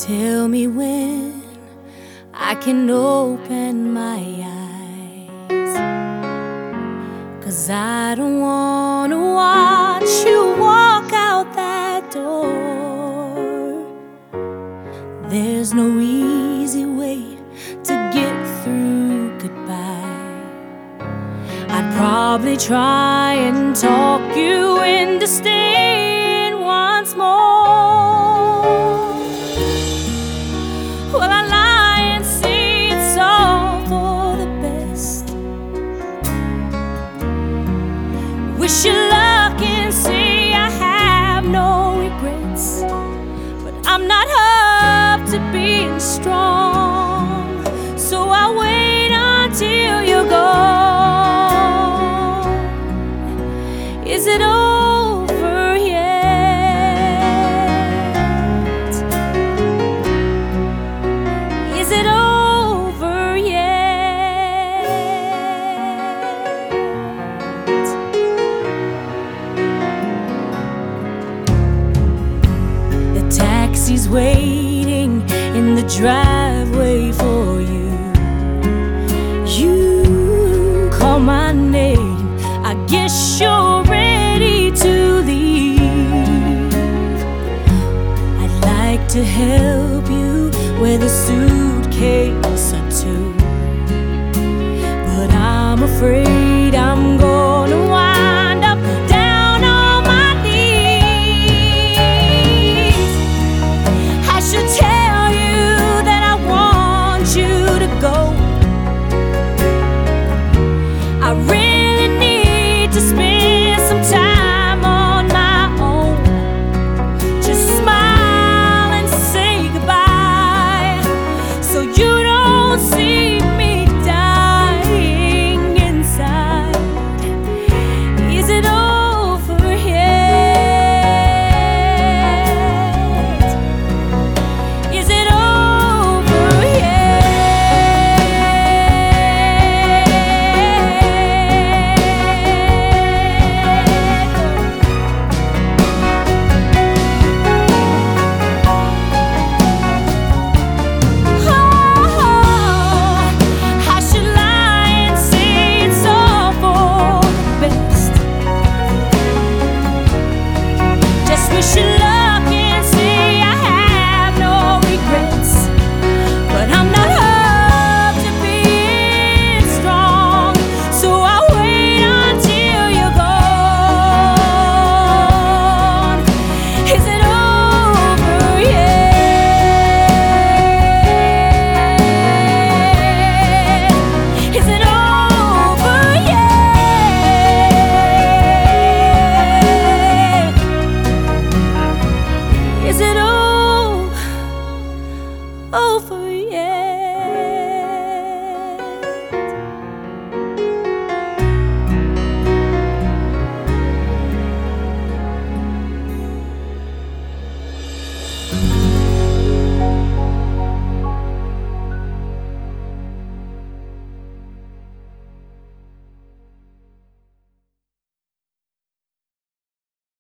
Tell me when I can open my eyes, 'cause I don't wanna watch you walk out that door. There's no easy way to get through goodbye. I'd probably try and talk you into staying once more. Well, I lie and say it's all for the best. Wish you luck and say I have no regrets, but I'm not up to being strong, so I'll wait until you're gone. Is it over yet? Is it over yet? The taxi's waiting in the driveway for you. You call my name, I guess you're ready to leave. I'd like to help you with a suitcase or two, but I'm afraid